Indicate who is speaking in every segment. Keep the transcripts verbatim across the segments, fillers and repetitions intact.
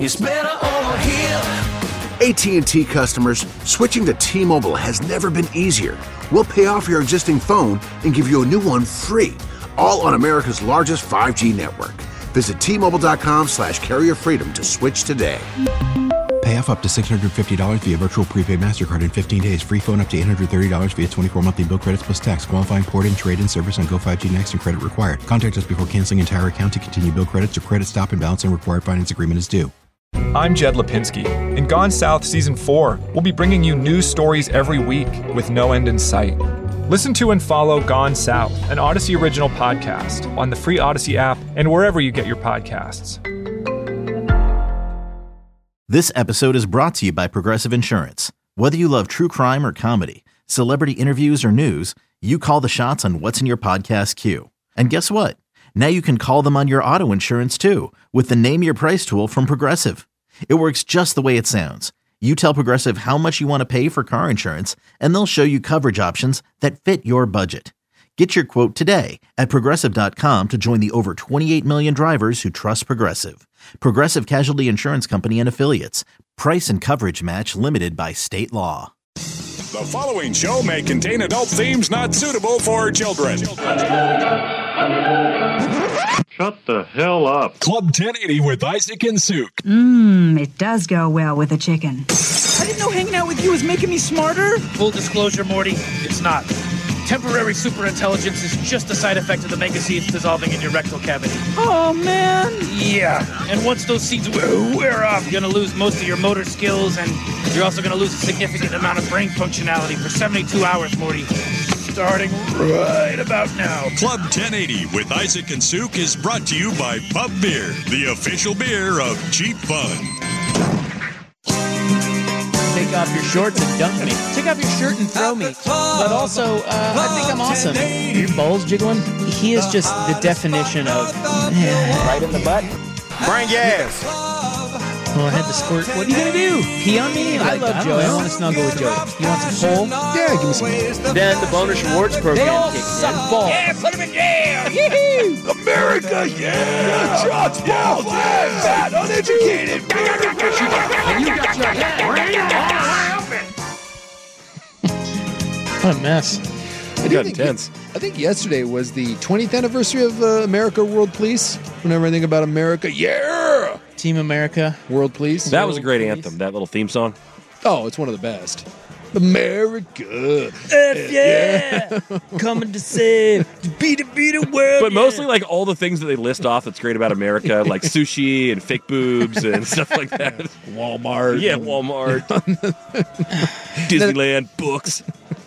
Speaker 1: It's better over here.
Speaker 2: A T and T customers, switching to T-Mobile has never been easier. We'll pay off your existing phone and give you a new one free, all on America's largest five G network. Visit T-Mobile.com slash carrier freedom to switch today.
Speaker 3: Pay off up to six hundred fifty dollars via virtual prepaid MasterCard in fifteen days. Free phone up to eight hundred thirty dollars via twenty-four monthly bill credits plus tax. Qualifying port and trade-in service on Go five G Next and credit required. Contact us before canceling entire account to continue bill credits or credit stop and balance and required finance agreement is due.
Speaker 4: I'm Jed Lipinski. In Gone South Season four, we'll be bringing you news stories every week with no end in sight. Listen to and follow Gone South, an Odyssey original podcast, on the free Odyssey app and wherever you get your podcasts.
Speaker 5: This episode is brought to you by Progressive Insurance. Whether you love true crime or comedy, celebrity interviews or news, you call the shots on what's in your podcast queue. And guess what? Now you can call them on your auto insurance too with the Name Your Price tool from Progressive. It works just the way it sounds. You tell Progressive how much you want to pay for car insurance, and they'll show you coverage options that fit your budget. Get your quote today at Progressive dot com to join the over twenty-eight million drivers who trust Progressive. Progressive Casualty Insurance Company and Affiliates. Price and coverage match limited by state law.
Speaker 6: The following show may contain adult themes not suitable for children.
Speaker 7: Shut the hell up.
Speaker 6: Club ten eighty with Isaac and Suk.
Speaker 8: Mmm, it does go well with a chicken.
Speaker 9: I didn't know hanging out with you was making me smarter.
Speaker 10: Full disclosure, Morty, it's not. Temporary superintelligence is just a side effect of the mega seeds dissolving in your rectal cavity.
Speaker 9: Oh, man.
Speaker 10: Yeah, and once those seeds wear off, you're going to lose most of your motor skills, and you're also going to lose a significant amount of brain functionality for seventy-two hours, Morty. Starting right about now.
Speaker 6: Club ten eighty with Isaac and Suk is brought to you by Pub Beer, the official beer of cheap fun.
Speaker 11: Take off your shorts and dunk me. Take off your shirt and throw me. But also, uh, I think I'm awesome. Your balls jiggling? He is just the definition of...
Speaker 12: Right in the butt? Bring gas.
Speaker 11: Oh, I had to squirt. What are you going to do? Pee on me? I love I Joey. I want to snuggle with Joey. You want some pole?
Speaker 12: Yeah, give me some. Then the bonus rewards program
Speaker 11: They all
Speaker 12: kicks
Speaker 11: suck
Speaker 12: in.
Speaker 11: balls.
Speaker 10: Yeah, put him in jail!
Speaker 6: Yee-hoo! America, yeah! Shots, balls, yeah! Fat, uneducated!
Speaker 11: And you got your head. What a mess.
Speaker 13: I got intense. I think yesterday was the twentieth anniversary of uh, America World Police. Whenever I think about America, yeah!
Speaker 11: Team America.
Speaker 13: World Police.
Speaker 12: That was a great
Speaker 11: Police.
Speaker 12: anthem, that little theme song.
Speaker 13: Oh, it's one of the best. America.
Speaker 11: F yeah! Coming to save, to beat it, beat it world.
Speaker 12: But
Speaker 11: yeah.
Speaker 12: mostly like all the things that they list off that's great about America, like sushi and fake boobs and stuff like that.
Speaker 13: Walmart.
Speaker 12: Yeah, Walmart. Disneyland, books.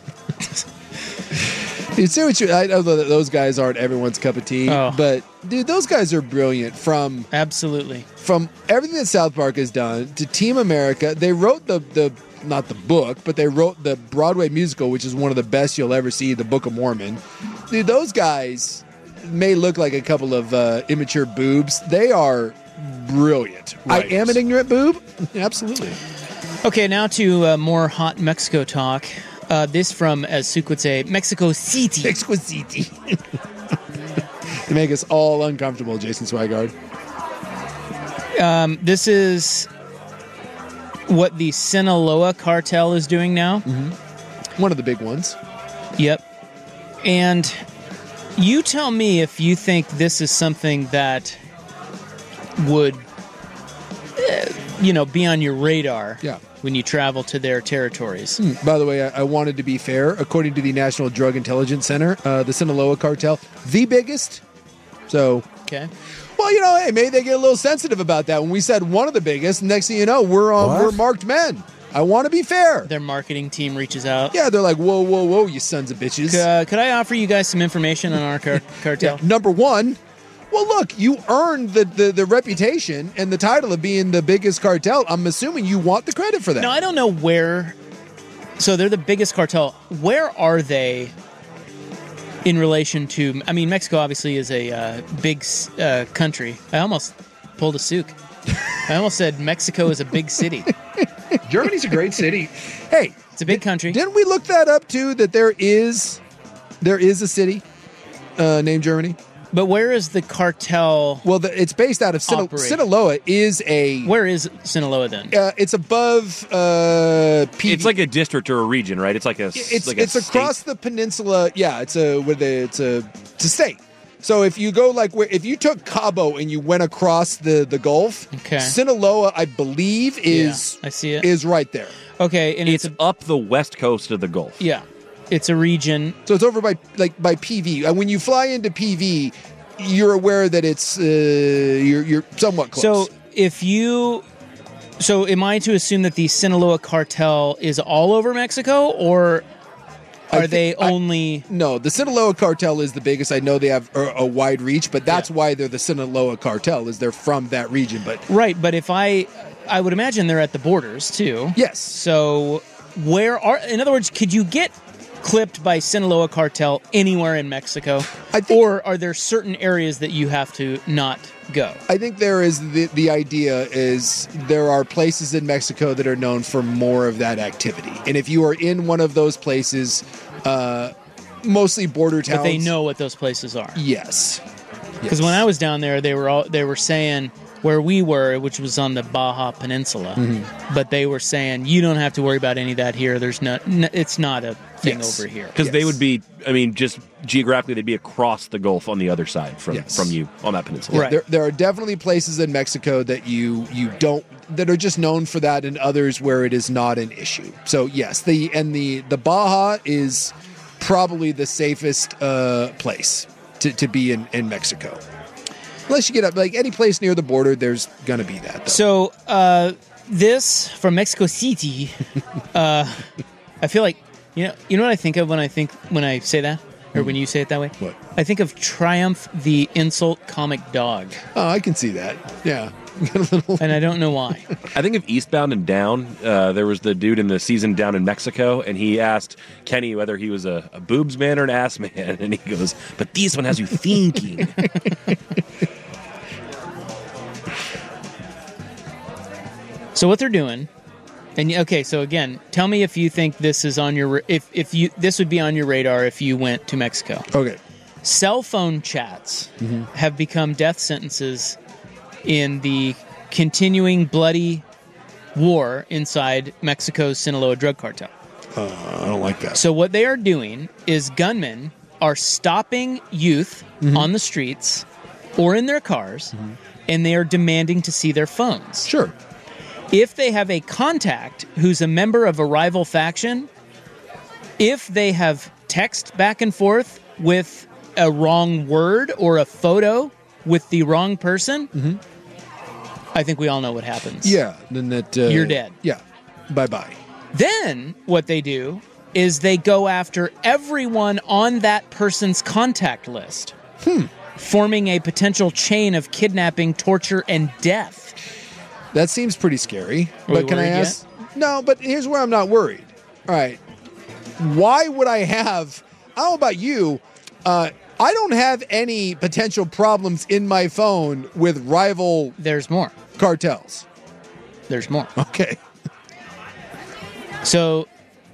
Speaker 13: Dude, seriously, I know that those guys aren't everyone's cup of tea,
Speaker 11: Oh.
Speaker 13: but dude, those guys are brilliant. From
Speaker 11: Absolutely.
Speaker 13: from everything that South Park has done to Team America, they wrote the the not the book, but they wrote the Broadway musical, which is one of the best you'll ever see, the Book of Mormon. Dude, those guys may look like a couple of uh, immature boobs. They are brilliant.
Speaker 12: Right.
Speaker 13: I am an ignorant boob. Absolutely.
Speaker 11: Okay, now to uh, more hot Mexico talk. Uh, this from, as Suk would say, Mexico City.
Speaker 13: Mexico City. To make us all uncomfortable, Jason Swigard.
Speaker 11: Um, this is what the Sinaloa cartel is doing now.
Speaker 13: Mm-hmm. One of the big ones.
Speaker 11: Yep. And you tell me if you think this is something that would, uh, you know, be on your radar.
Speaker 13: Yeah.
Speaker 11: When you travel to their territories.
Speaker 13: Hmm. By the way, I, I wanted to be fair. According to the National Drug Intelligence Center, uh, the Sinaloa cartel, the biggest. So,
Speaker 11: okay.
Speaker 13: Well, you know, hey, maybe they get a little sensitive about that. When we said one of the biggest, next thing you know, we're um, we're marked men. I want to be fair.
Speaker 11: Their marketing team reaches out.
Speaker 13: Yeah, they're like, whoa, whoa, whoa, you sons of bitches.
Speaker 11: Uh, could I offer you guys some information on our car- cartel?
Speaker 13: Yeah, number one. Well, look, you earned the, the, the reputation and the title of being the biggest cartel. I'm assuming you want the credit for that.
Speaker 11: No, I don't know where. So they're the biggest cartel. Where are they in relation to? I mean, Mexico obviously is a uh, big uh, country. I almost pulled a Suk. I almost said Mexico is a big city.
Speaker 13: Germany's a great city. Hey,
Speaker 11: it's a big country.
Speaker 13: Didn't we look that up too? That there is there is a city uh, named Germany.
Speaker 11: But where is the cartel?
Speaker 13: Well, the, it's based out of Sin-
Speaker 11: operating?
Speaker 13: Sinaloa. Is a
Speaker 11: Where is Sinaloa then?
Speaker 13: uh, it's above uh, P V.
Speaker 12: It's like a district or a region, right? It's like a.
Speaker 13: It's
Speaker 12: like a
Speaker 13: it's across
Speaker 12: state.
Speaker 13: the peninsula. Yeah, it's a with a it's a it's a state. So if you go like where if you took Cabo and you went across the the Gulf,
Speaker 11: Okay.
Speaker 13: Sinaloa, I believe, is
Speaker 11: Yeah, I see it.
Speaker 13: is right there.
Speaker 11: Okay, and
Speaker 12: It's
Speaker 11: it's,
Speaker 12: up the west coast of the Gulf.
Speaker 11: yeah, it's a region.
Speaker 13: So it's over by like by P V. And when you fly into P V, you're aware that it's uh, you're you're somewhat close.
Speaker 11: So if you, so am I to assume that the Sinaloa cartel is all over Mexico, or
Speaker 13: I
Speaker 11: are
Speaker 13: think-
Speaker 11: they
Speaker 13: I-
Speaker 11: only?
Speaker 13: No, the Sinaloa cartel is the biggest. I know they have a, a wide reach, but that's why they're the Sinaloa cartel, is they're from that region. But
Speaker 11: Right, but if I, I would imagine they're at the borders too.
Speaker 13: yes,
Speaker 11: So where are? In other words, could you get clipped by Sinaloa cartel anywhere in Mexico,
Speaker 13: I think-
Speaker 11: or are there certain areas that you have to not go?
Speaker 13: I think there is the the idea is there are places in Mexico that are known for more of that activity, and if you are in one of those places, uh, mostly border towns,
Speaker 11: But they know what those places are.
Speaker 13: Yes,
Speaker 11: Because when I was down there, they were all they were saying where we were, which was on the Baja Peninsula,
Speaker 13: Mm-hmm.
Speaker 11: but they were saying you don't have to worry about any of that here. There's no, n- it's not a thing
Speaker 13: Yes.
Speaker 11: over here.
Speaker 12: Because they
Speaker 13: Yes.
Speaker 12: would be, I mean, just geographically, they'd be across the Gulf on the other side from,
Speaker 13: Yes.
Speaker 12: from you on that peninsula.
Speaker 11: Right.
Speaker 13: there there are definitely places in Mexico that you you don't that are just known for that, and others where it is not an issue. So yes, the and the the Baja is probably the safest uh, place to, to be in, in Mexico. Unless you get up, like any place near the border, there's gonna be that. Though.
Speaker 11: So uh, this from Mexico City, uh, I feel like you know you know what I think of when I think when I say that, or when you say it that way.
Speaker 13: What?
Speaker 11: I think of Triumph the Insult Comic Dog,
Speaker 13: Oh, I can see that. Yeah. Got a little-
Speaker 11: and I don't know why.
Speaker 12: I think of Eastbound and Down. Uh, there was the dude in the season down in Mexico, and he asked Kenny whether he was a, a boobs man or an ass man, and he goes, "But this one has you thinking."
Speaker 11: So what they're doing, and you- okay, so again, tell me if you think this is on your ra- if if you this would be on your radar if you went to Mexico.
Speaker 13: Okay.
Speaker 11: Cell phone chats have become death sentences in the continuing bloody war inside Mexico's Sinaloa drug cartel.
Speaker 13: Uh, I don't like that.
Speaker 11: So what they are doing is gunmen are stopping youth on the streets or in their cars, and they are demanding to see their phones.
Speaker 13: Sure.
Speaker 11: If they have a contact who's a member of a rival faction, if they have text back and forth with a wrong word or a photo with the wrong person, I think we all know what happens.
Speaker 13: Yeah. Then that uh,
Speaker 11: You're dead.
Speaker 13: Yeah. Bye bye.
Speaker 11: Then what they do is they go after everyone on that person's contact list, forming a potential chain of kidnapping, torture, and death.
Speaker 13: That seems pretty scary.
Speaker 11: Are we
Speaker 13: But can I
Speaker 11: worried yet?
Speaker 13: ask? No, but here's where I'm not worried. All right. Why would I have? I don't know about you. Uh, I don't have any potential problems in my phone with rival
Speaker 11: There's more.
Speaker 13: cartels.
Speaker 11: There's more.
Speaker 13: Okay.
Speaker 11: So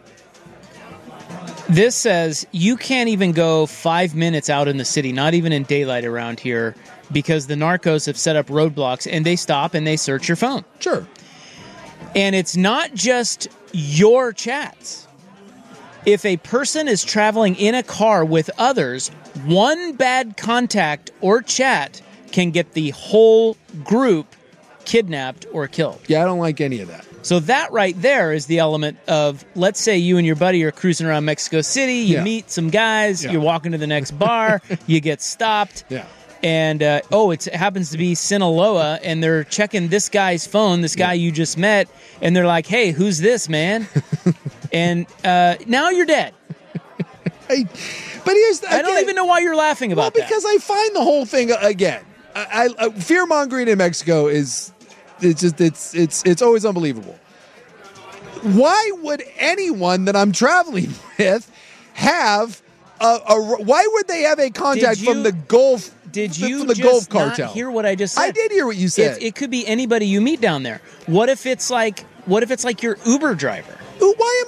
Speaker 11: this says you can't even go five minutes out in the city, not even in daylight around here, because the narcos have set up roadblocks and they stop and they search your phone.
Speaker 13: Sure.
Speaker 11: And it's not just your chats. If a person is traveling in a car with others, one bad contact or chat can get the whole group kidnapped or killed.
Speaker 13: Yeah, I don't like any of that.
Speaker 11: So that right there is the element of, let's say you and your buddy are cruising around Mexico City, you
Speaker 13: Yeah.
Speaker 11: meet some guys,
Speaker 13: Yeah.
Speaker 11: you're walking to the next bar, you get stopped.
Speaker 13: Yeah.
Speaker 11: And, uh, oh, it's, it happens to be Sinaloa, and they're checking this guy's phone, this guy you just met, and they're like, hey, who's this, man? and uh, now you're dead.
Speaker 13: I, but here's the,
Speaker 11: I don't even know why you're laughing
Speaker 13: Well,
Speaker 11: about that.
Speaker 13: because I find the whole thing again. I, I, fear mongering in Mexico is it's just it's it's it's always unbelievable. Why would anyone that I'm traveling with have a, a why would they have a contact
Speaker 11: Did you-
Speaker 13: from the Gulf?
Speaker 11: Did
Speaker 13: from
Speaker 11: you
Speaker 13: the
Speaker 11: just
Speaker 13: Gulf
Speaker 11: not
Speaker 13: cartel?
Speaker 11: hear what I just said?
Speaker 13: I did hear what you said.
Speaker 11: It, it could be anybody you meet down there. What if it's like, what if it's like your Uber driver?
Speaker 13: Why am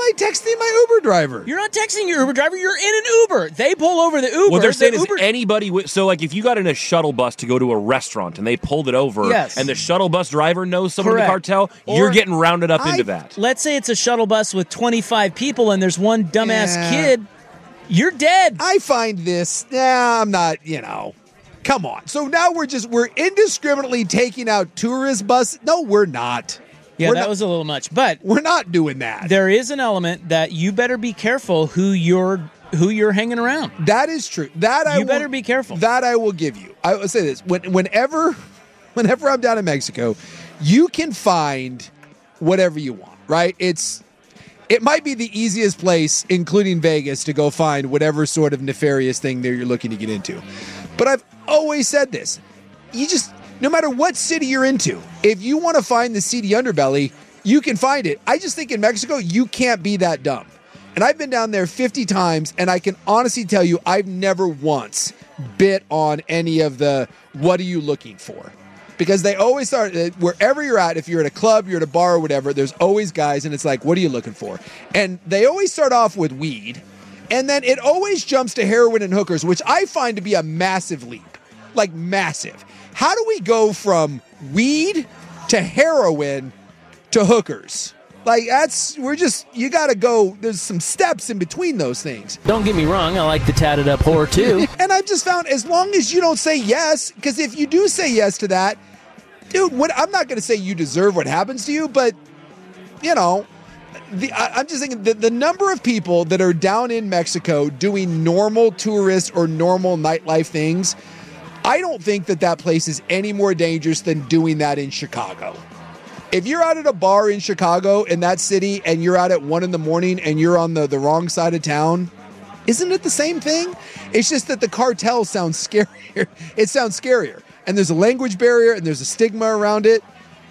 Speaker 13: I texting my Uber driver?
Speaker 11: You're not texting your Uber driver. You're in an Uber. They pull over the Uber.
Speaker 12: What they're saying
Speaker 11: the
Speaker 12: is
Speaker 11: Uber...
Speaker 12: anybody. W- so, like, if you got in a shuttle bus to go to a restaurant and they pulled it over,
Speaker 11: yes.
Speaker 12: and the shuttle bus driver knows someone
Speaker 11: Correct.
Speaker 12: in the cartel,
Speaker 11: Or
Speaker 12: you're getting rounded up
Speaker 11: I,
Speaker 12: into that.
Speaker 11: Let's say it's a shuttle bus with twenty-five people and there's one dumbass
Speaker 13: Yeah.
Speaker 11: kid. You're dead.
Speaker 13: I find this. Yeah, I'm not. You know. Come on. So now we're just we're indiscriminately taking out tourist buses. No, we're not.
Speaker 11: Yeah,
Speaker 13: we're
Speaker 11: that
Speaker 13: not,
Speaker 11: was a little much. But
Speaker 13: we're not doing that.
Speaker 11: There is an element that you better be careful who you're who you're hanging around.
Speaker 13: That is true. That I
Speaker 11: you
Speaker 13: will,
Speaker 11: better be careful.
Speaker 13: That I will give you. I will say this: when, whenever, whenever I'm down in Mexico, you can find whatever you want. Right? It's it might be the easiest place, including Vegas, to go find whatever sort of nefarious thing there you're looking to get into. But I've always said this: you just. No matter what city you're into, if you want to find the seedy underbelly, you can find it. I just think in Mexico, you can't be that dumb. And I've been down there fifty times, and I can honestly tell you, I've never once bit on any of the, what are you looking for? Because they always start, wherever you're at, if you're at a club, you're at a bar or whatever, there's always guys, and it's like, what are you looking for? And they always start off with weed, and then it always jumps to heroin and hookers, which I find to be a massive leap. Like, massive. How do we go from weed to heroin to hookers? Like, that's, we're just, you got to go, there's some steps in between those things.
Speaker 14: Don't get me wrong, I like the tatted up whore too.
Speaker 13: And I've just found, as long as you don't say yes, because if you do say yes to that, dude, what, I'm not going to say you deserve what happens to you, but, you know, the, I, I'm just thinking the, the number of people that are down in Mexico doing normal tourist or normal nightlife things, I don't think that that place is any more dangerous than doing that in Chicago. If you're out at a bar in Chicago, in that city, and you're out at one in the morning and you're on the, the wrong side of town, isn't it the same thing? It's just that the cartel sounds scarier. It sounds scarier. And there's a language barrier and there's a stigma around it.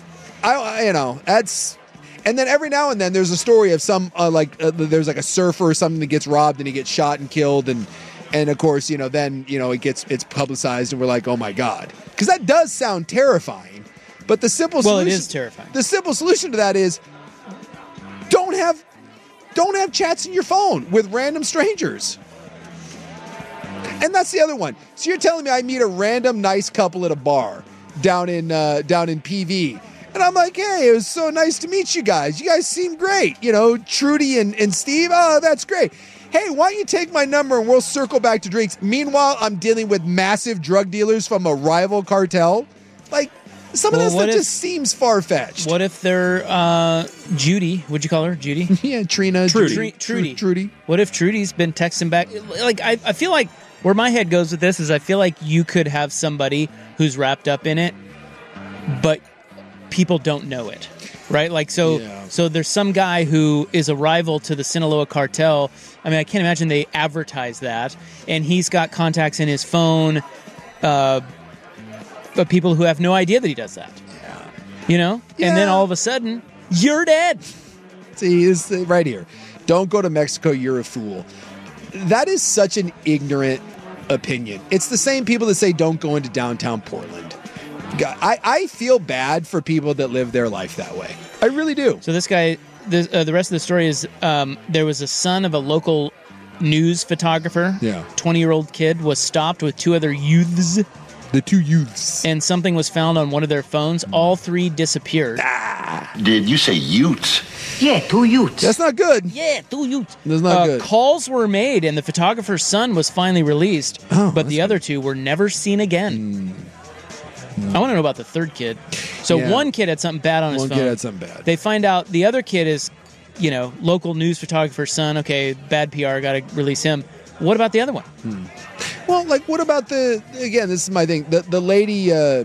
Speaker 13: I, I you know, that's... And then every now and then there's a story of some, uh, like, uh, there's like a surfer or something that gets robbed and he gets shot and killed, and And of course, you know, then, you know, it gets, it's publicized and we're like, oh my God. Because that does sound terrifying. But the simple
Speaker 11: well,
Speaker 13: solution.
Speaker 11: Well, it is terrifying.
Speaker 13: The simple solution to that is don't have, don't have chats in your phone with random strangers. And that's the other one. So you're telling me I meet a random nice couple at a bar down in, uh, down in P V. And I'm like, hey, it was so nice to meet you guys. You guys seem great. You know, Trudy and, and Steve. Oh, that's great. Hey, why don't you take my number and we'll circle back to drinks. Meanwhile, I'm dealing with massive drug dealers from a rival cartel. Like, some
Speaker 11: well,
Speaker 13: of that stuff
Speaker 11: if,
Speaker 13: just seems far-fetched.
Speaker 11: What if they're uh, Judy? What'd you call her? Judy?
Speaker 13: yeah, Trina.
Speaker 11: Trudy.
Speaker 13: Trudy.
Speaker 11: Trudy.
Speaker 13: Trudy.
Speaker 11: What if Trudy's been texting back? Like, I, I feel like where my head goes with this is I feel like you could have somebody who's wrapped up in it, but people don't know it. Right? Like, so yeah. so there's some guy who is a rival to the Sinaloa cartel. I mean, I can't imagine they advertise that. And he's got contacts in his phone, uh, but people who have no idea that he does that.
Speaker 13: Yeah.
Speaker 11: You know?
Speaker 13: Yeah.
Speaker 11: And then all of a sudden, you're dead.
Speaker 13: See, it's right here. Don't go to Mexico, you're a fool. That is such an ignorant opinion. It's the same people that say don't go into downtown Portland. I, I feel bad for people that live their life that way. I really do.
Speaker 11: So this guy, the, uh, the rest of the story is um, there was a son of a local news photographer.
Speaker 13: Yeah.
Speaker 11: twenty-year-old kid was stopped with two other youths.
Speaker 13: The two youths.
Speaker 11: And something was found on one of their phones. All three disappeared.
Speaker 13: Ah.
Speaker 15: Did you say youths?
Speaker 8: Yeah, two youths.
Speaker 13: That's not good.
Speaker 11: Yeah, two youths.
Speaker 13: That's not
Speaker 11: uh,
Speaker 13: good.
Speaker 11: Calls were made, and the photographer's son was finally released,
Speaker 13: oh,
Speaker 11: but the other two were never seen again.
Speaker 13: Mm.
Speaker 11: I want to know about the third kid. So
Speaker 13: Yeah.
Speaker 11: one kid had something bad on his
Speaker 13: One
Speaker 11: phone.
Speaker 13: kid had something bad.
Speaker 11: They find out the other kid is, you know, local news photographer's son. Okay, bad P R, got to release him. What about the other one?
Speaker 13: Hmm. Well, like, what about the, again, this is my thing, the the lady, uh,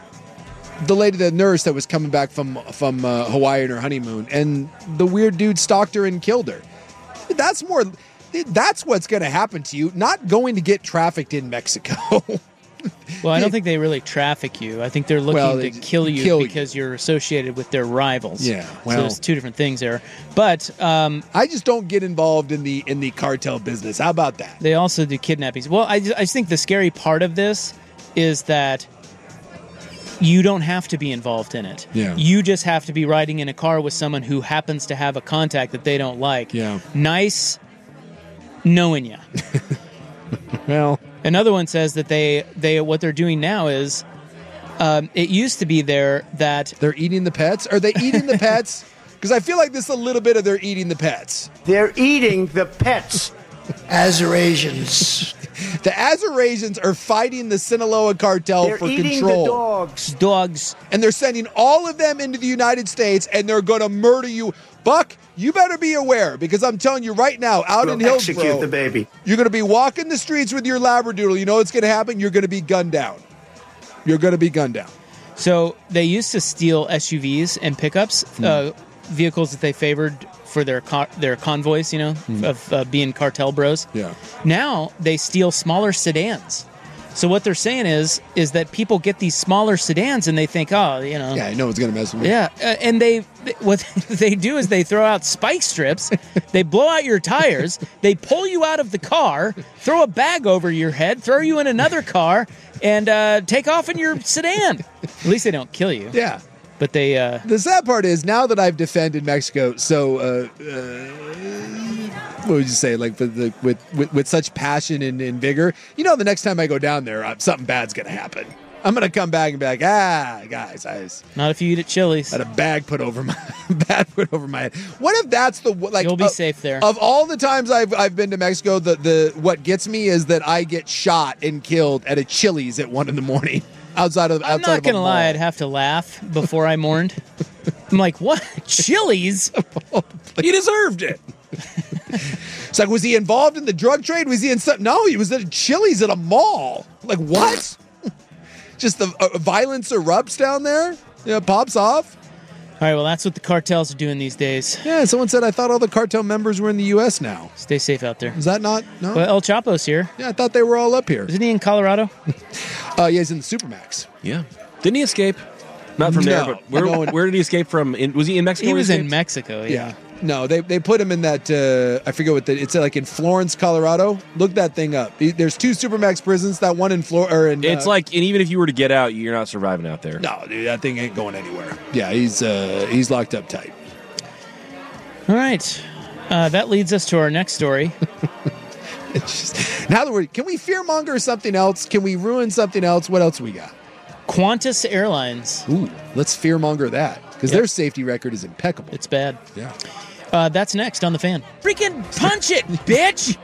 Speaker 13: the lady, the nurse that was coming back from, from uh, Hawaii on her honeymoon, and the weird dude stalked her and killed her. That's more, that's what's going to happen to you, not going to get trafficked in Mexico.
Speaker 11: Well, I don't think they really traffic you. I think they're looking
Speaker 13: Well,
Speaker 11: to
Speaker 13: they
Speaker 11: kill you
Speaker 13: kill
Speaker 11: because you. are associated with their rivals.
Speaker 13: Yeah,
Speaker 11: so
Speaker 13: well-
Speaker 11: there's two different things there. But um,
Speaker 13: I just don't get involved in the in the cartel business. How about that?
Speaker 11: they also do kidnappings. Well, I, just- I just think the scary part of this is that you don't have to be involved in it.
Speaker 13: Yeah.
Speaker 11: You just have to be riding in a car with someone who happens to have a contact that they don't like.
Speaker 13: Yeah.
Speaker 11: Nice knowing you.
Speaker 13: Well,
Speaker 11: another one says that they they what they're doing now is um, it used to be there that
Speaker 13: they're eating the pets. Are they eating the pets? Because I feel like this is a little bit of they're eating the pets.
Speaker 15: They're eating the pets. Azerasians.
Speaker 13: The Azerasians are fighting the Sinaloa cartel
Speaker 15: They're
Speaker 13: for
Speaker 15: eating
Speaker 13: control.
Speaker 15: the dogs.
Speaker 11: Dogs.
Speaker 13: And they're sending all of them into the United States, and they're going to murder you. Buck, you better be aware, because I'm telling you right now, out
Speaker 15: We'll
Speaker 13: in Hillsborough,
Speaker 15: execute the baby.
Speaker 13: you're going to be walking the streets with your Labradoodle. You know what's going to happen? You're going to be gunned down. You're going to be gunned down.
Speaker 11: So they used to steal S U Vs and pickups,
Speaker 13: Hmm.
Speaker 11: uh, vehicles that they favored for their co- their convoys, you know,
Speaker 13: Hmm.
Speaker 11: of uh, being cartel bros.
Speaker 13: Yeah.
Speaker 11: Now they steal smaller sedans. So what they're saying is is that people get these smaller sedans and they think, oh, you know,
Speaker 13: Yeah, I know it's going to mess with me.
Speaker 11: yeah, uh, and they what they do is they throw out spike strips, they blow out your tires, they pull you out of the car, throw a bag over your head, throw you in another car, and uh, take off in your sedan. At least they don't kill you.
Speaker 13: Yeah.
Speaker 11: But they. Uh,
Speaker 13: The sad part is now that I've defended Mexico, so uh, uh, what would you say, like with, the, with, with with such passion and, and vigor? You know, the next time I go down there, uh, something bad's gonna happen. I'm gonna come back and be like, ah, guys, I was
Speaker 11: not if you eat at Chili's.
Speaker 13: Had a bag put over my bag put over my head. What if that's the like?
Speaker 11: You'll be
Speaker 13: uh,
Speaker 11: safe there.
Speaker 13: Of all the times I've I've been to Mexico, the the what gets me is that I get shot and killed at a Chili's at one in the morning. Outside of,
Speaker 11: I'm
Speaker 13: outside
Speaker 11: not
Speaker 13: of
Speaker 11: gonna
Speaker 13: a
Speaker 11: lie,
Speaker 13: mall.
Speaker 11: I'd have to laugh before I mourned. I'm like, what? Chili's?
Speaker 12: He deserved it.
Speaker 13: It's like, was he involved in the drug trade? Was he in something? No, he was at a Chili's at a mall. Like, what? Just the uh, violence erupts down there? Yeah, pops off?
Speaker 11: All right, well, that's what the cartels are doing these days.
Speaker 13: Yeah, someone said, I thought all the cartel members were in the U S now.
Speaker 11: Stay safe out there.
Speaker 13: Is that not? No?
Speaker 11: Well, El Chapo's here.
Speaker 13: Yeah, I thought they were all up here.
Speaker 11: Isn't he in Colorado?
Speaker 13: uh, yeah, he's in the Supermax.
Speaker 12: Yeah. Didn't he escape? Not from there,
Speaker 13: No.
Speaker 12: but where,
Speaker 13: No.
Speaker 12: where did he escape from? In, was he in Mexico?
Speaker 11: He
Speaker 12: when
Speaker 11: was in
Speaker 12: escaped?
Speaker 11: Mexico, yeah.
Speaker 13: Yeah. No, they they put him in that, uh, I forget what the, it's like in Florence, Colorado. Look that thing up. There's two Supermax prisons, that one in Florida. Or in,
Speaker 12: It's
Speaker 13: uh,
Speaker 12: like, and even if you were to get out, you're not surviving out there.
Speaker 13: No, dude, that thing ain't going anywhere. Yeah, he's uh, he's locked up tight.
Speaker 11: All right. Uh, that leads us to our next story.
Speaker 13: It's just, now that we're, can we fearmonger something else? Can we ruin something else? What else we got?
Speaker 11: Qantas Airlines.
Speaker 13: Ooh, let's fearmonger that because
Speaker 11: Yep.
Speaker 13: their safety record is impeccable.
Speaker 11: It's bad.
Speaker 13: Yeah.
Speaker 11: Uh, that's next on The Fan. Freaking punch it, bitch!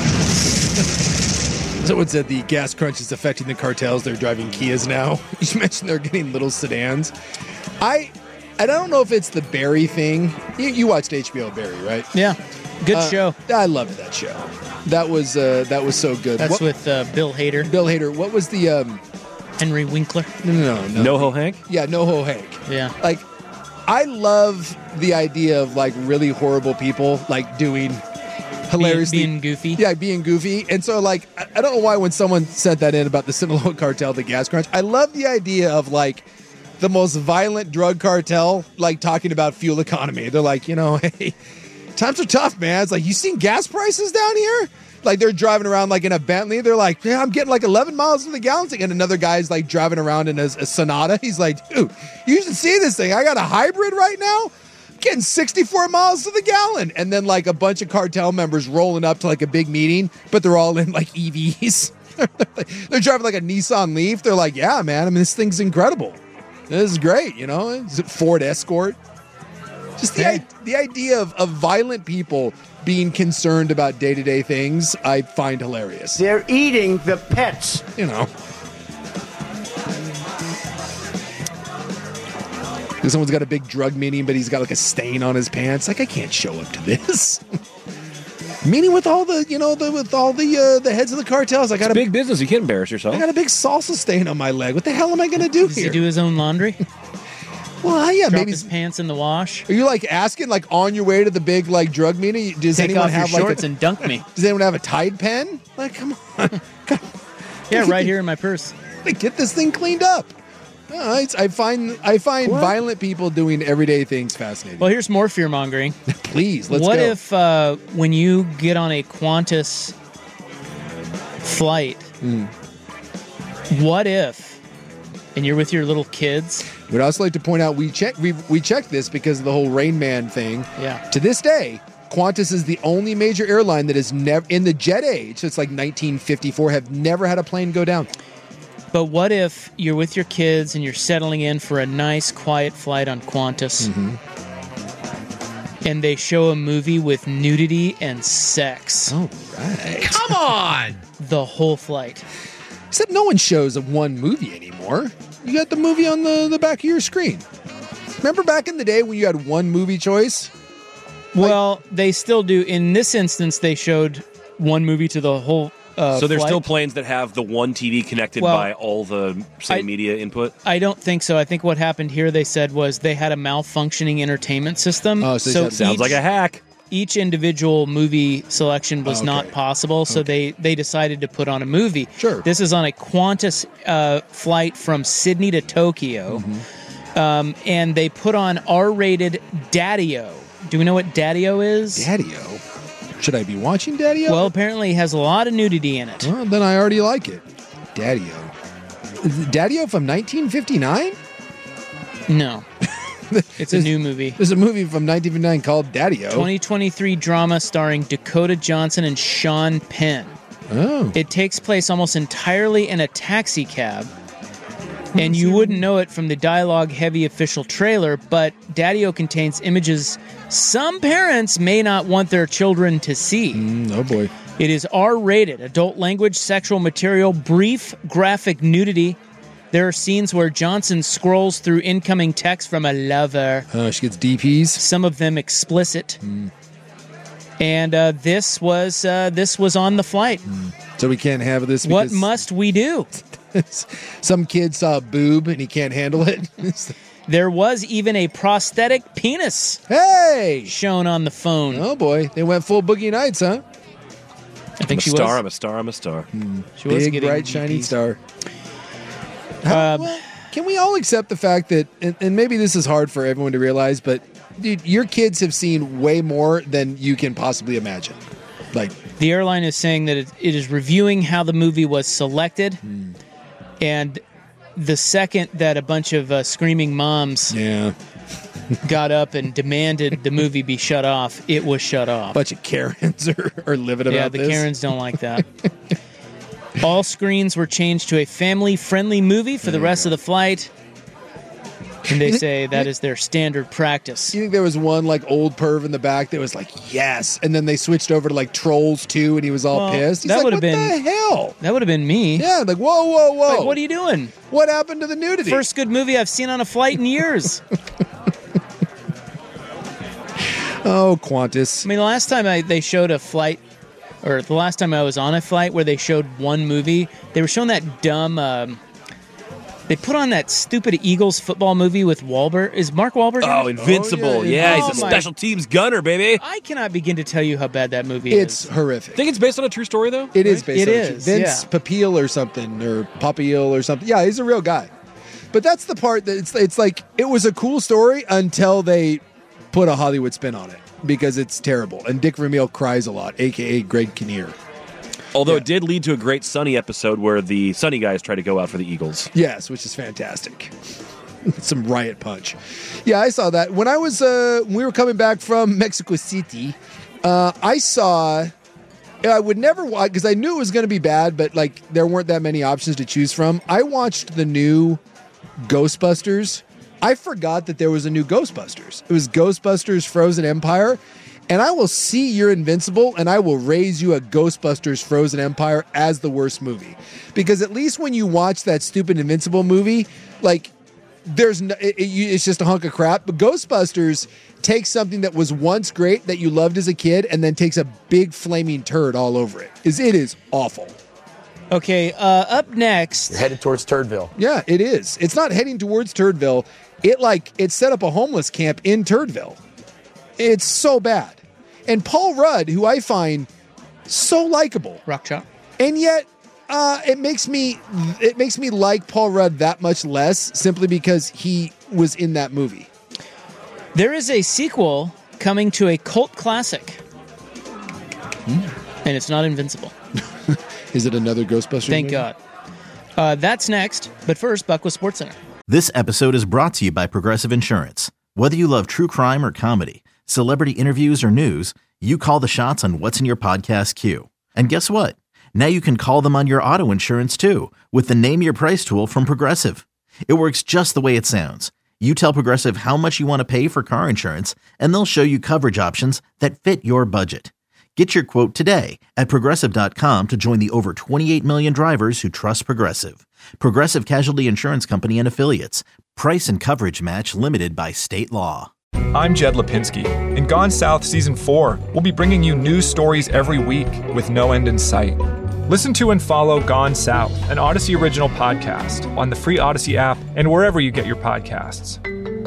Speaker 13: Someone said the gas crunch is affecting the cartels. They're driving Kias now. You mentioned they're getting little sedans. I I don't know if it's the Barry thing. You, you watched H B O Barry, right?
Speaker 11: Yeah. Good
Speaker 13: Uh,
Speaker 11: show.
Speaker 13: I loved that show. That was uh, that was so good.
Speaker 11: That's
Speaker 13: What-
Speaker 11: with uh, Bill Hader.
Speaker 13: Bill Hader. What was the um?
Speaker 11: Henry Winkler.
Speaker 13: No, no, no.
Speaker 12: No Ho Hank?
Speaker 13: Yeah, No Ho Hank.
Speaker 11: Yeah.
Speaker 13: Like, I love the idea of like really horrible people like doing hilariously
Speaker 11: Being, being goofy.
Speaker 13: yeah, being goofy. And so like I, I don't know why when someone sent that in about the Sinaloa cartel, the gas crunch, I love the idea of like the most violent drug cartel like talking about fuel economy. They're like, you know, hey, times are tough, man. It's like, you seen gas prices down here? Like they're driving around like in a Bentley. They're like, yeah, I'm getting like eleven miles to the gallon. And another guy's like driving around in a, a Sonata. He's like, dude, you should see this thing. I got a hybrid right now. I'm getting sixty-four miles to the gallon. And then like a bunch of cartel members rolling up to like a big meeting, but they're all in like E Vs. They're driving like a Nissan Leaf. They're like, yeah, man, I mean, this thing's incredible. This is great, you know? It's a Ford Escort. Just the,
Speaker 11: Hey.
Speaker 13: I- the idea of, of violent people being concerned about day-to-day things, I find hilarious.
Speaker 15: They're eating the pets.
Speaker 13: You know. Someone's got a big drug meeting, but he's got like a stain on his pants. Like, I can't show up to this. Meeting with all the, you know, the with all the uh, the heads of the cartels. I got a
Speaker 12: Big business. You can't embarrass yourself.
Speaker 13: I got a big salsa stain on my leg. What the hell am I going to do
Speaker 11: Does
Speaker 13: here?
Speaker 11: he do his own laundry?
Speaker 13: well, yeah,
Speaker 11: Drop
Speaker 13: maybe.
Speaker 11: his pants in the wash?
Speaker 13: Are you like asking like on your way to the big like drug meeting? Does
Speaker 11: Take
Speaker 13: anyone
Speaker 11: off your
Speaker 13: have like
Speaker 11: shorts
Speaker 13: a,
Speaker 11: and dunk me.
Speaker 13: does anyone have a Tide pen? Like, come on,
Speaker 11: Yeah, right here in my purse.
Speaker 13: like, get this thing cleaned up. No, it's, I find I find
Speaker 11: What?
Speaker 13: violent people doing everyday things fascinating.
Speaker 11: Well, here's more fear mongering.
Speaker 13: Please, let's
Speaker 11: what
Speaker 13: go.
Speaker 11: if uh, when you get on a Qantas flight,
Speaker 13: Mm.
Speaker 11: what if and you're with your little kids.
Speaker 13: We'd also like to point out we check we we checked this because of the whole Rain Man thing.
Speaker 11: Yeah.
Speaker 13: To this day, Qantas is the only major airline that has never, in the jet age, it's like nineteen fifty-four, have never had a plane go down.
Speaker 11: But what if you're with your kids and you're settling in for a nice, quiet flight on Qantas,
Speaker 13: Mm-hmm.
Speaker 11: and they show a movie with nudity and sex?
Speaker 13: All right.
Speaker 16: Come on!
Speaker 11: The whole flight.
Speaker 13: Except no one shows one movie anymore. You got the movie on the, the back of your screen. Remember back in the day when you had one movie choice?
Speaker 11: Well, like, they still do. In this instance, they showed one movie to the whole uh,
Speaker 12: So there's
Speaker 11: flight.
Speaker 12: still planes that have the one T V connected
Speaker 11: Well,
Speaker 12: by all the same
Speaker 11: I-
Speaker 12: media input?
Speaker 11: I don't think so. I think what happened here, they said, was they had a malfunctioning entertainment system.
Speaker 12: Oh, so they said- Sounds like a hack.
Speaker 11: Each individual movie selection was
Speaker 12: Oh, okay.
Speaker 11: not possible, so they, they decided to put on a movie.
Speaker 13: Sure.
Speaker 11: This is on a Qantas uh, flight from Sydney to Tokyo,
Speaker 13: Mm-hmm.
Speaker 11: um, and they put on R-rated Daddy-O. Do we know what Daddy-O is?
Speaker 13: Daddy-O? Should I be watching Daddy-O?
Speaker 11: Well, apparently it has a lot of nudity in it.
Speaker 13: Well, then I already like it. Daddy-O. Is it Daddy-O from nineteen fifty-nine?
Speaker 11: No. It's a new movie.
Speaker 13: There's a movie from nineteen fifty-nine called Daddy-O.
Speaker 11: twenty twenty-three drama starring Dakota Johnson and Sean Penn.
Speaker 13: Oh.
Speaker 11: It takes place almost entirely in a taxi cab, and you wouldn't know it from the dialogue-heavy official trailer, but Daddy-O contains images some parents may not want their children to see.
Speaker 13: Mm, oh, boy.
Speaker 11: It is R-rated, adult language, sexual material, brief graphic nudity. There are scenes where Johnson scrolls through incoming text from a lover.
Speaker 13: Oh, she gets D Ps?
Speaker 11: Some of them explicit.
Speaker 13: Mm.
Speaker 11: And uh, this was uh, this was on the flight.
Speaker 13: So we can't have this
Speaker 11: What
Speaker 13: because
Speaker 11: must we do?
Speaker 13: some kid saw a boob and he can't handle it.
Speaker 11: There was even a prosthetic penis.
Speaker 13: Hey!
Speaker 11: Shown on the phone.
Speaker 13: Oh, boy. They went full Boogie Nights, huh?
Speaker 11: I think
Speaker 12: I'm a
Speaker 11: she
Speaker 12: star,
Speaker 11: was.
Speaker 12: I'm a star, I'm a star.
Speaker 11: She was
Speaker 13: Big,
Speaker 11: getting
Speaker 13: bright,
Speaker 11: D
Speaker 13: shiny
Speaker 11: Ps.
Speaker 13: star. How- well, can we all accept the fact that, and, and maybe this is hard for everyone to realize, but dude, your kids have seen way more than you can possibly imagine. Like,
Speaker 11: The airline is saying that it, it is reviewing how the movie was selected, and the second that a bunch of uh, screaming moms
Speaker 13: yeah.
Speaker 11: got up and demanded the movie be shut off, it was shut off.
Speaker 13: bunch of Karens are, are living about
Speaker 11: yeah, the
Speaker 13: this.
Speaker 11: Karens don't like that. All screens were changed to a family-friendly movie for the rest of the flight, and they say that is their standard practice.
Speaker 13: You think there was one like old perv in the back that was like, yes, and then they switched over to like Trolls two, and he was all
Speaker 11: Well,
Speaker 13: pissed. He's
Speaker 11: that
Speaker 13: like,
Speaker 11: would have
Speaker 13: what
Speaker 11: been
Speaker 13: the hell?
Speaker 11: That would have been me.
Speaker 13: Yeah, like whoa, whoa, whoa!
Speaker 11: Like, what are you doing?
Speaker 13: What happened to the nudity?
Speaker 11: First good movie I've seen on a flight in years.
Speaker 13: Oh, Qantas.
Speaker 11: I mean, the last time I, they showed a flight, or the last time I was on a flight where they showed one movie, they were showing that dumb. Um, they put on that stupid Eagles football movie with Wahlberg. Is Mark Wahlberg? in
Speaker 12: Oh,
Speaker 11: it?
Speaker 12: Invincible.
Speaker 13: Oh,
Speaker 12: yeah,
Speaker 13: yeah,
Speaker 12: he's a
Speaker 11: Oh, my-
Speaker 12: special teams gunner, baby.
Speaker 11: I cannot begin to tell you how bad that movie
Speaker 13: It's
Speaker 11: is.
Speaker 13: horrific.
Speaker 12: Think it's based on a true story, though?
Speaker 13: It is based
Speaker 11: It
Speaker 13: on
Speaker 11: is,
Speaker 13: Vince
Speaker 11: yeah.
Speaker 13: Papille or something, or Papille or something. Yeah, he's a real guy. But that's the part that it's it's like it was a cool story until they put a Hollywood spin on it because it's terrible. And Dick Vermeil cries a lot, aka Greg Kinnear.
Speaker 12: Although it did lead to a great Sunny episode where the Sunny guys try to go out for the Eagles.
Speaker 13: Yes, which is fantastic. Some riot punch. Yeah, I saw that when I was uh, when we were coming back from Mexico City. Uh, I saw. I would never watch because I knew it was going to be bad, but like there weren't that many options to choose from. I watched the new Ghostbusters. I forgot that there was a new Ghostbusters. It was Ghostbusters Frozen Empire. And I will see You're Invincible, and I will raise you a Ghostbusters Frozen Empire as the worst movie. Because at least when you watch that stupid Invincible movie, like, there's no, it, it, it's just a hunk of crap. But Ghostbusters takes something that was once great that you loved as a kid, and then takes a big flaming turd all over it. Is It is awful.
Speaker 11: Okay, uh, up next.
Speaker 17: You're headed towards Turdville.
Speaker 13: Yeah, it is. It's not heading towards Turdville. It like it set up a homeless camp in Turdville. It's so bad. And Paul Rudd, who I find so likable.
Speaker 11: Rock Chalk.
Speaker 13: And yet uh, it makes me it makes me like Paul Rudd that much less simply because he was in that movie.
Speaker 11: There is a sequel coming to a cult classic.
Speaker 13: Hmm.
Speaker 11: And it's not Invincible.
Speaker 13: Is it another Ghostbusters
Speaker 11: Thank
Speaker 13: movie?
Speaker 11: God. Uh, that's next, but first, Buck with SportsCenter.
Speaker 5: This episode is brought to you by Progressive Insurance. Whether you love true crime or comedy, celebrity interviews or news, you call the shots on what's in your podcast queue. And guess what? Now you can call them on your auto insurance too with the Name Your Price tool from Progressive. It works just the way it sounds. You tell Progressive how much you want to pay for car insurance, and they'll show you coverage options that fit your budget. Get your quote today at Progressive dot com to join the over twenty-eight million drivers who trust Progressive. Progressive Casualty Insurance Company and Affiliates. Price and coverage match limited by state law.
Speaker 4: I'm Jed Lipinski. In Gone South Season four, we'll be bringing you news stories every week with no end in sight. Listen to and follow Gone South, an Odyssey original podcast, on the free Odyssey app and wherever you get your podcasts.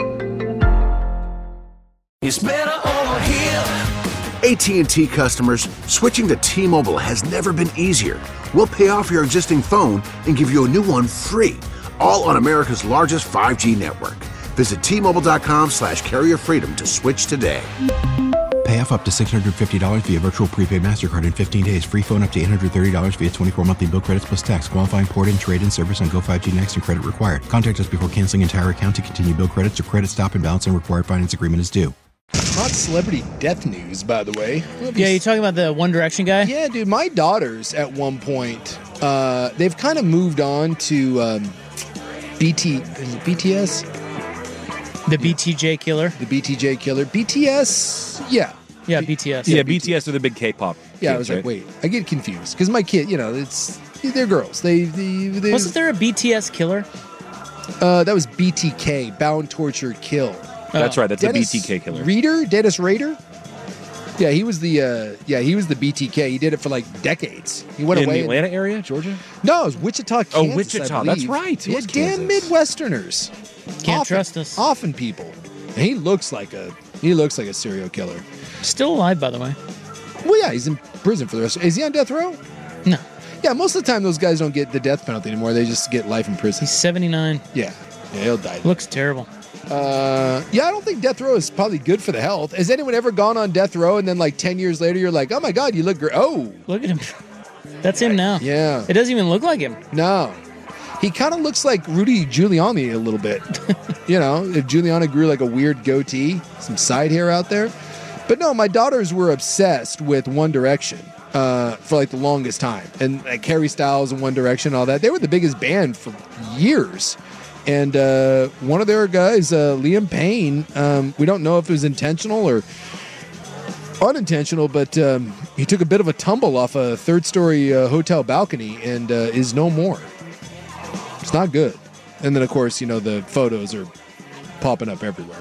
Speaker 1: It's better over here.
Speaker 2: A T and T customers, switching to T-Mobile has never been easier. We'll pay off your existing phone and give you a new one free, all on America's largest five G network. Visit T-Mobile.com slash carrier freedom to switch today.
Speaker 3: Pay off up to six hundred fifty dollars via virtual prepaid MasterCard in fifteen days. Free phone up to eight hundred thirty dollars via twenty-four monthly bill credits plus tax. Qualifying port-in, trade-in service on Go five G Next and credit required. Contact us before canceling entire account to continue bill credits or credit stop and balance and required finance agreement is due.
Speaker 13: Hot celebrity death news, by the way.
Speaker 11: Yeah, you talking about the One Direction guy?
Speaker 13: Yeah, dude. My daughters, at one point, uh, they've kind of moved on to um, B T, is it B T S?
Speaker 11: The B T J Killer?
Speaker 13: The B T J Killer. B T S, yeah.
Speaker 11: Yeah, B T S.
Speaker 12: Yeah, B T S are the big K-pop.
Speaker 13: Yeah,
Speaker 12: kids,
Speaker 13: I was like,
Speaker 12: right?
Speaker 13: wait, I get confused because my kid, you know, it's they're girls. They, they, they
Speaker 11: Wasn't there a B T S Killer?
Speaker 13: Uh, that was B T K, Bound, Torture, Kill.
Speaker 12: That's right. That's
Speaker 13: Dennis
Speaker 12: the B T K Killer.
Speaker 13: Reader, Dennis Rader. Yeah, he was the uh, yeah he was the B T K. He did it for like decades. He went
Speaker 12: in
Speaker 13: away
Speaker 12: the Atlanta area, Georgia.
Speaker 13: No, it was Wichita, Kansas.
Speaker 12: Oh, Wichita.
Speaker 13: I
Speaker 12: That's
Speaker 13: believe.
Speaker 12: right. It
Speaker 13: Yeah,
Speaker 12: was
Speaker 13: damn
Speaker 12: Kansas.
Speaker 13: Midwesterners.
Speaker 11: Can't
Speaker 13: often,
Speaker 11: trust us.
Speaker 13: Often people. And he looks like a he looks like a serial killer.
Speaker 11: Still alive, by the way.
Speaker 13: Well, yeah, he's in prison for the rest. Is he on death row?
Speaker 11: No.
Speaker 13: Yeah, most of the time those guys don't get the death penalty anymore. They just get life in prison.
Speaker 11: He's seventy-nine.
Speaker 13: Yeah, yeah, he'll die.
Speaker 11: Looks terrible.
Speaker 13: Uh, yeah, I don't think death row is probably good for the health. Has anyone ever gone on death row and then like ten years later you're like, oh my god, you look great? Oh,
Speaker 11: look at him. That's him now.
Speaker 13: Yeah,
Speaker 11: it doesn't even look like him.
Speaker 13: No, he kind of looks like Rudy Giuliani a little bit. You know, if Giuliani grew like a weird goatee, some side hair out there. But no, my daughters were obsessed with One Direction uh, for like the longest time, and like Harry Styles and One Direction, and all that. They were the biggest band for years. And uh, one of their guys, uh, Liam Payne, um, we don't know if it was intentional or unintentional, but um, he took a bit of a tumble off a third-story uh, hotel balcony and uh, is no more. It's not good. And then, of course, you know, the photos are popping up everywhere.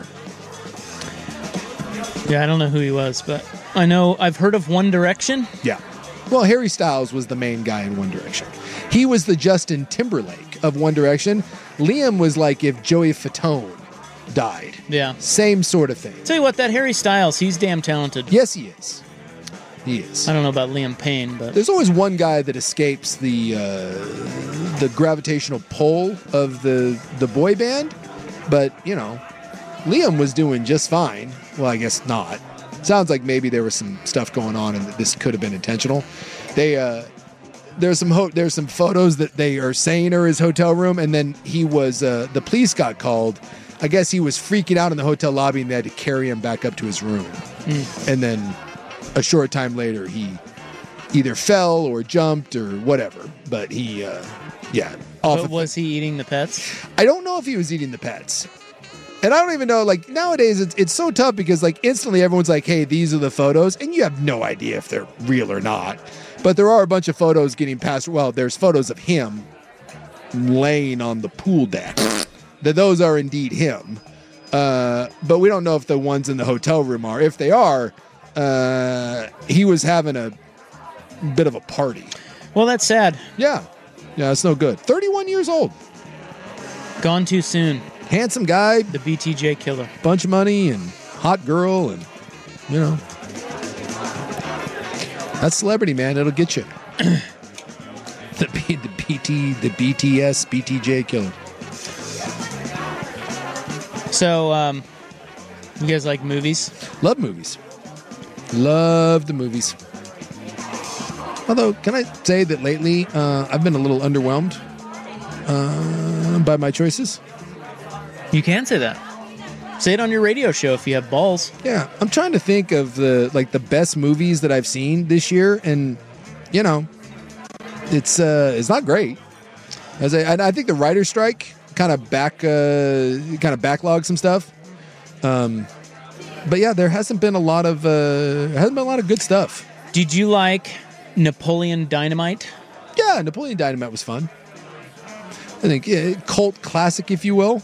Speaker 11: Yeah, I don't know who he was, but I know I've heard of One Direction.
Speaker 13: Yeah. Well, Harry Styles was the main guy in One Direction. He was the Justin Timberlake of One Direction. Liam was like if Joey Fatone died.
Speaker 11: Yeah.
Speaker 13: Same sort of thing.
Speaker 11: Tell you what, that Harry Styles, he's damn talented.
Speaker 13: Yes, he is. He is.
Speaker 11: I don't know about Liam Payne, but
Speaker 13: there's always one guy that escapes the uh, the gravitational pull of the the boy band, but you know, Liam was doing just fine. Well, I guess not. Sounds like maybe there was some stuff going on, and that this could have been intentional. They uh, there's some ho- there's some photos that they are saying are his hotel room, and then he was uh, the police got called. I guess he was freaking out in the hotel lobby, and they had to carry him back up to his room. Mm. And then a short time later, he either fell or jumped or whatever. But he, uh, yeah. Off
Speaker 11: but
Speaker 13: of
Speaker 11: was he eating the pets?
Speaker 13: I don't know if he was eating the pets. And I don't even know, like, nowadays it's it's so tough because, like, instantly everyone's like, hey, these are the photos. And you have no idea if they're real or not. But there are a bunch of photos getting passed. Well, there's photos of him laying on the pool deck. That those are indeed him. Uh, but we don't know if the ones in the hotel room are. If they are, uh, he was having a bit of a party.
Speaker 11: Well, that's sad.
Speaker 13: Yeah. Yeah, it's no good. thirty-one years old.
Speaker 11: Gone too soon.
Speaker 13: Handsome guy.
Speaker 11: The B T J Killer.
Speaker 13: Bunch of money and hot girl and, you know. That's celebrity, man. It'll get you. the, B, the B T, the B T S, B T J Killer.
Speaker 11: So, um, you guys like movies?
Speaker 13: Love movies. Love the movies. Although, can I say that lately uh, I've been a little underwhelmed uh, by my choices.
Speaker 11: You can say that. Say it on your radio show if you have balls.
Speaker 13: Yeah, I'm trying to think of the like the best movies that I've seen this year, and you know, it's uh, it's not great. As I, I think the writer's strike kind of back uh, kind of backlogged some stuff. Um, but yeah, there hasn't been a lot of uh, hasn't been a lot of good stuff.
Speaker 11: Did you like Napoleon Dynamite?
Speaker 13: Yeah, Napoleon Dynamite was fun. I think yeah, cult classic, if you will.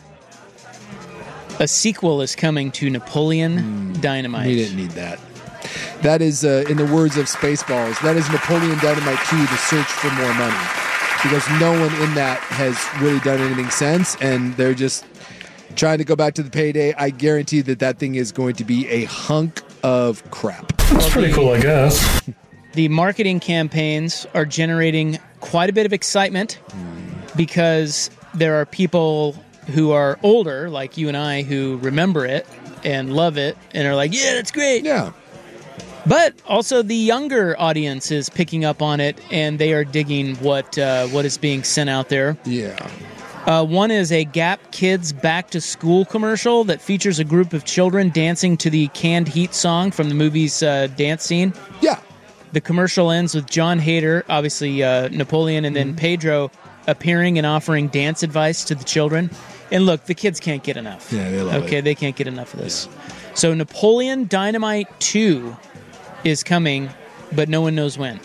Speaker 11: A sequel is coming to Napoleon mm, Dynamite.
Speaker 13: We didn't need that. That is, uh, in the words of Spaceballs, that is Napoleon Dynamite two, The Search for More Money. Because no one in that has really done anything since, and they're just trying to go back to the payday. I guarantee that that thing is going to be a hunk of crap.
Speaker 7: That's pretty cool, I guess.
Speaker 11: The marketing campaigns are generating quite a bit of excitement mm. because there are people who are older, like you and I, who remember it and love it and are like, yeah, that's great.
Speaker 13: Yeah.
Speaker 11: But also the younger audience is picking up on it, and they are digging what uh, what is being sent out there.
Speaker 13: Yeah.
Speaker 11: Uh, one is a Gap Kids Back to School commercial that features a group of children dancing to the Canned Heat song from the movie's uh, dance scene.
Speaker 13: Yeah.
Speaker 11: The commercial ends with John Hader, obviously uh, Napoleon, and then mm-hmm. Pedro appearing and offering dance advice to the children. And look, the kids can't get enough.
Speaker 13: Yeah, they love
Speaker 11: okay,
Speaker 13: it.
Speaker 11: they can't get enough of this. Yeah. So Napoleon Dynamite two is coming, but no one knows when.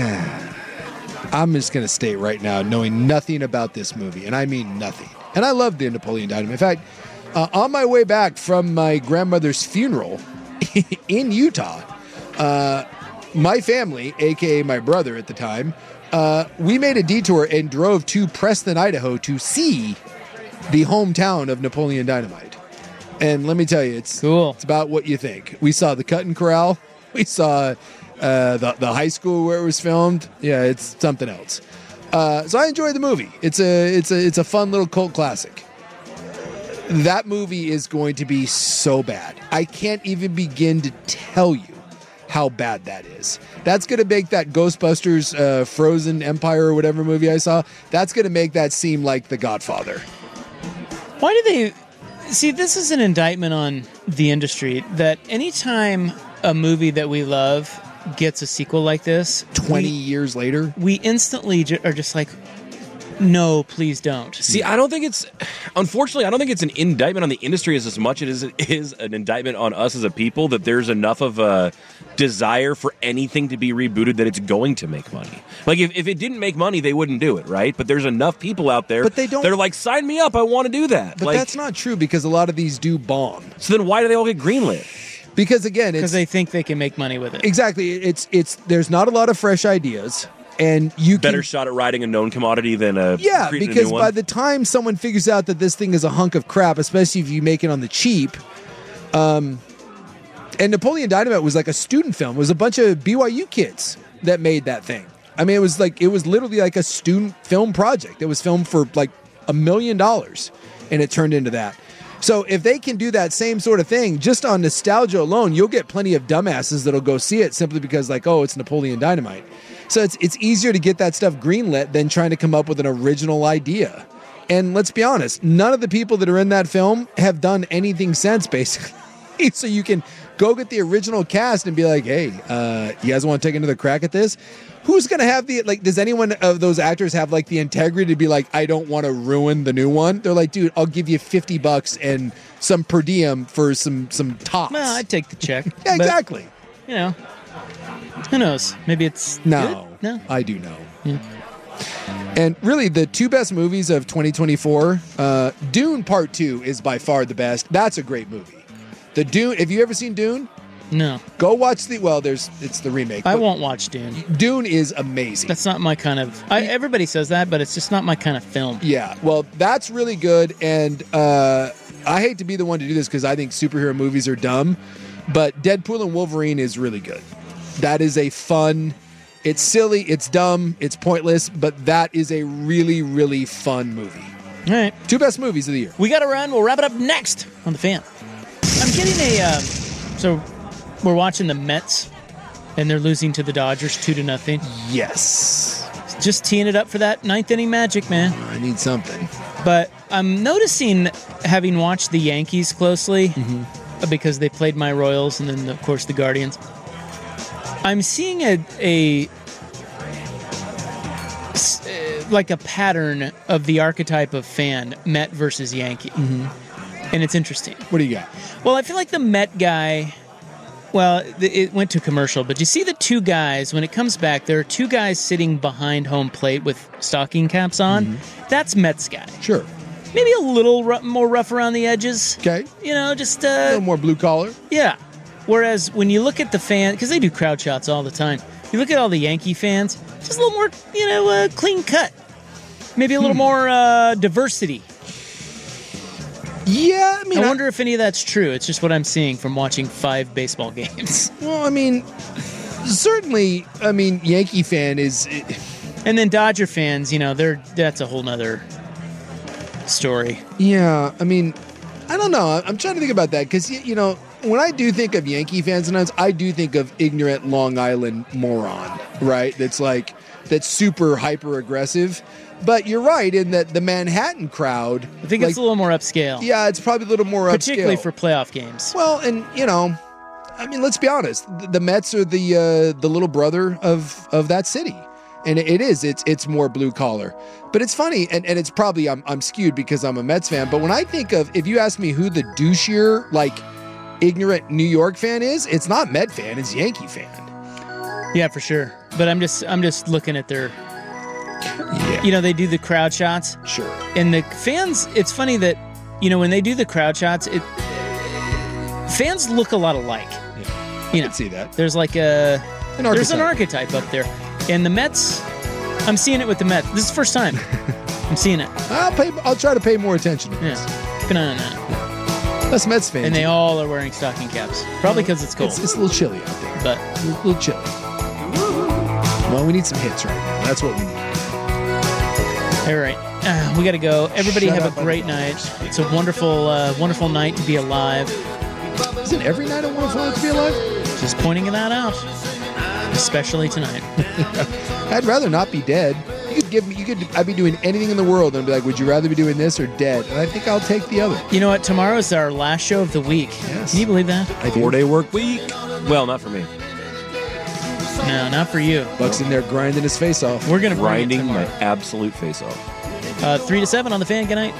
Speaker 13: I'm just going to state right now, knowing nothing about this movie, and I mean nothing. And I love the Napoleon Dynamite. In fact, uh, on my way back from my grandmother's funeral in Utah, uh, my family, a k a my brother at the time, uh, we made a detour and drove to Preston, Idaho to see the hometown of Napoleon Dynamite. And let me tell you, it's
Speaker 11: cool.
Speaker 13: It's about what you think. We saw the Cutting Corral. We saw uh, the the high school where it was filmed. Yeah, it's something else. Uh, so I enjoyed the movie. It's a it's a it's a fun little cult classic. That movie is going to be so bad. I can't even begin to tell you how bad that is. That's going to make that Ghostbusters uh, Frozen Empire or whatever movie I saw, that's going to make that seem like The Godfather.
Speaker 11: Why do they... See, this is an indictment on the industry that anytime a movie that we love gets a sequel like this...
Speaker 13: twenty
Speaker 11: we,
Speaker 13: years later?
Speaker 11: We instantly ju- are just like, no, please don't.
Speaker 12: See, I don't think it's... Unfortunately, I don't think it's an indictment on the industry as, as much as it is an indictment on us as a people, that there's enough of a desire for anything to be rebooted that it's going to make money. Like, if, if it didn't make money, they wouldn't do it, right? But there's enough people out there
Speaker 13: but they don't,
Speaker 12: that are like, sign me up, I want to do that.
Speaker 13: But
Speaker 12: like,
Speaker 13: that's not true, because a lot of these do bomb.
Speaker 12: So then why do they all get greenlit?
Speaker 13: Because, again, it's...
Speaker 11: Because they think they can make money with it.
Speaker 13: Exactly. It's it's There's not a lot of fresh ideas. And you
Speaker 12: better
Speaker 13: can,
Speaker 12: shot at riding a known commodity than a
Speaker 13: yeah, because
Speaker 12: a new one.
Speaker 13: By the time someone figures out that this thing is a hunk of crap, especially if you make it on the cheap, um, and Napoleon Dynamite was like a student film. It was a bunch of B Y U kids that made that thing. I mean, it was like it was literally like a student film project. It was filmed for like a million dollars, and it turned into that. So if they can do that same sort of thing, just on nostalgia alone, you'll get plenty of dumbasses that'll go see it simply because, like, oh, it's Napoleon Dynamite. So it's it's easier to get that stuff greenlit than trying to come up with an original idea. And let's be honest, none of the people that are in that film have done anything since, basically. So you can go get the original cast and be like, hey, uh, you guys want to take another crack at this? Who's going to have the, like, does anyone of those actors have, like, the integrity to be like, I don't want to ruin the new one? They're like, dude, I'll give you fifty bucks and some per diem for some, some tops.
Speaker 11: Well, I'd take the check.
Speaker 13: Yeah, exactly.
Speaker 11: But, you know, who knows? Maybe it's
Speaker 13: no,
Speaker 11: good? No,
Speaker 13: I do know.
Speaker 11: Yeah.
Speaker 13: And really, the two best movies of twenty twenty-four, uh, Dune Part Two is by far the best. That's a great movie. The Dune. Have you ever seen Dune?
Speaker 11: No.
Speaker 13: Go watch the. Well, there's it's the remake.
Speaker 11: I won't watch Dune.
Speaker 13: Dune is amazing.
Speaker 11: That's not my kind of. I, everybody says that, but it's just not my kind of film.
Speaker 13: Yeah. Well, that's really good, and uh, I hate to be the one to do this because I think superhero movies are dumb, but Deadpool and Wolverine is really good. That is a fun. It's silly, it's dumb, it's pointless, but that is a really, really fun movie.
Speaker 11: All right.
Speaker 13: Two best movies of the year.
Speaker 11: We got to run. We'll wrap it up next on The Fan. I'm getting a... Uh, so we're watching the Mets, and they're losing to the Dodgers two to nothing.
Speaker 13: Yes.
Speaker 11: just teeing it up for that ninth inning magic, man.
Speaker 13: I need something.
Speaker 11: But I'm noticing, having watched the Yankees closely, mm-hmm. because they played my Royals and then, of course, the Guardians, I'm seeing a, a like a pattern of the archetype of fan, Met versus Yankee. Mm-hmm. And it's interesting.
Speaker 13: What do you got?
Speaker 11: Well, I feel like the Met guy... Well, it went to commercial, but you see the two guys, when it comes back, there are two guys sitting behind home plate with stocking caps on. Mm-hmm. That's Mets guy.
Speaker 13: Sure.
Speaker 11: Maybe a little r- more rough around the edges.
Speaker 13: Okay.
Speaker 11: You know, just... Uh,
Speaker 13: a little more blue collar.
Speaker 11: Yeah. Whereas when you look at the fan, because they do crowd shots all the time, you look at all the Yankee fans, just a little more, you know, uh, clean cut. Maybe a little hmm. more uh, diversity.
Speaker 13: Yeah, I mean,
Speaker 11: I wonder I, if any of that's true. It's just what I'm seeing from watching five baseball games.
Speaker 13: Well, I mean, certainly, I mean, Yankee fan is...
Speaker 11: And then Dodger fans, you know, they're that's a whole nother story.
Speaker 13: Yeah, I mean, I don't know. I'm trying to think about that because, you know, when I do think of Yankee fans sometimes, I do think of ignorant Long Island moron, right? That's like, that's super hyper aggressive. But you're right in that the Manhattan crowd...
Speaker 11: I think like, it's a little more upscale.
Speaker 13: Yeah, it's probably a little more
Speaker 11: Particularly
Speaker 13: upscale.
Speaker 11: Particularly for playoff games.
Speaker 13: Well, and, you know, I mean, let's be honest. The, the Mets are the uh, the little brother of, of that city. And it is. It's it's more blue collar. But it's funny, and, and it's probably... I'm, I'm skewed because I'm a Mets fan. But when I think of... If you ask me who the douchier, like, ignorant New York fan is, it's not Met fan. It's Yankee fan.
Speaker 11: Yeah, for sure. But I'm just I'm just looking at their...
Speaker 13: Yeah.
Speaker 11: You know, they do the crowd shots.
Speaker 13: Sure.
Speaker 11: And the fans, it's funny that, you know, when they do the crowd shots, it fans look a lot alike.
Speaker 13: Yeah.
Speaker 11: You
Speaker 13: I
Speaker 11: know,
Speaker 13: can see that.
Speaker 11: There's like a
Speaker 13: an
Speaker 11: there's an archetype up there. And the Mets, I'm seeing it with the Mets. This is the first time I'm seeing it.
Speaker 13: I'll pay I'll try to pay more attention to this.
Speaker 11: Yeah. Keep an eye on that.
Speaker 13: That's Mets fans.
Speaker 11: And they all are wearing stocking caps. Probably because it's cold.
Speaker 13: It's, it's a little chilly out there.
Speaker 11: But
Speaker 13: a little, little chilly. Well, we need some hits right now. That's what we need.
Speaker 11: All right, uh, we got to go. Everybody
Speaker 13: Shut
Speaker 11: have a great night. It's a wonderful, uh, wonderful night to be alive.
Speaker 13: Isn't every night a wonderful night to be alive?
Speaker 11: Just pointing that out, especially tonight.
Speaker 13: I'd rather not be dead. You could give me. You could. I'd be doing anything in the world, and I'd be like, "Would you rather be doing this or dead?" And I think I'll take the other.
Speaker 11: You know what? Tomorrow is our last show of the week.
Speaker 13: Yes.
Speaker 11: Can you believe that?
Speaker 12: Four day work week. Well, not for me.
Speaker 11: No, not for you.
Speaker 13: Buck's in there grinding his face off.
Speaker 11: We're gonna
Speaker 12: grinding my absolute face off.
Speaker 11: Uh, three to seven on the Fan. Good night.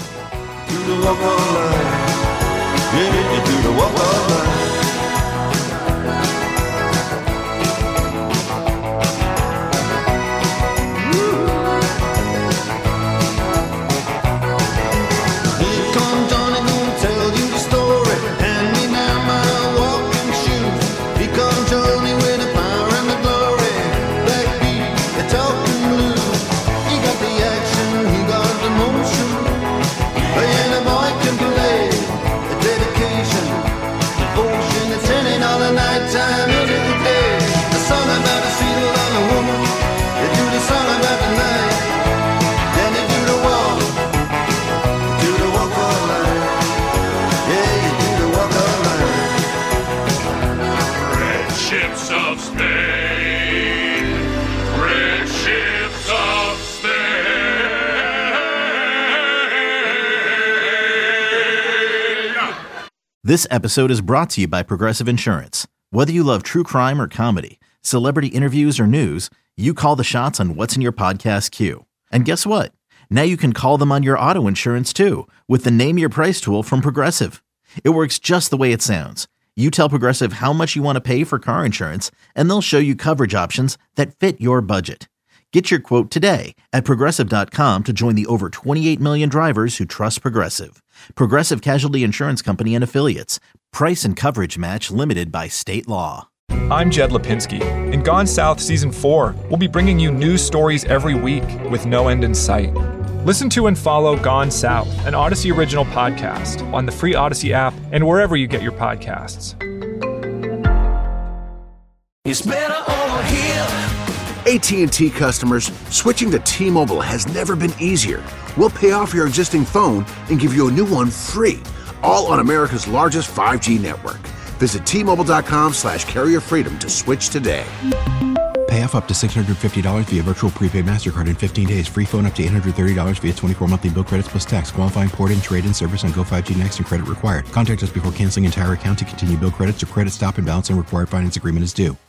Speaker 5: This episode is brought to you by Progressive Insurance. Whether you love true crime or comedy, celebrity interviews or news, you call the shots on what's in your podcast queue. And guess what? Now you can call them on your auto insurance too with the Name Your Price tool from Progressive. It works just the way it sounds. You tell Progressive how much you want to pay for car insurance, and they'll show you coverage options that fit your budget. Get your quote today at Progressive dot com to join the over twenty-eight million drivers who trust Progressive. Progressive Casualty Insurance Company and Affiliates. Price and coverage match limited by state law.
Speaker 4: I'm Jed Lipinski. In Gone South Season four, we'll be bringing you news stories every week with no end in sight. Listen to and follow Gone South, an Odyssey original podcast, on the free Odyssey app and wherever you get your podcasts.
Speaker 1: It's better over here.
Speaker 2: A T and T customers, switching to T-Mobile has never been easier. We'll pay off your existing phone and give you a new one free, all on America's largest five G network. Visit T Mobile dot com slash carrier freedom to switch today.
Speaker 3: Pay off up to six hundred fifty dollars via virtual prepaid MasterCard in fifteen days. Free phone up to eight hundred thirty dollars via twenty-four monthly bill credits plus tax. Qualifying port-in, trade-in service on Go five G Next and credit required. Contact us before canceling entire account to continue bill credits or credit stop and balance on required finance agreement is due.